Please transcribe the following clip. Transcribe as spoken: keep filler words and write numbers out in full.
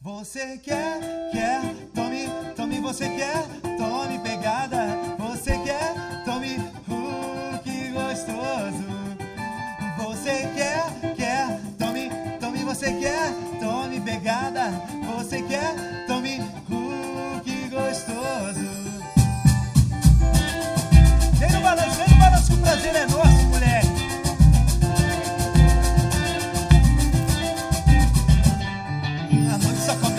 Você quer, quer, tome, tome, você quer, tome pegada. Você quer, tome, uh, que gostoso. Você quer, quer, tome, tome, você quer, tome pegada. Você quer, tome, uh, que gostoso. Vem no balanço, vem no balanço, o prazer é nosso, moleque. A noite só começa.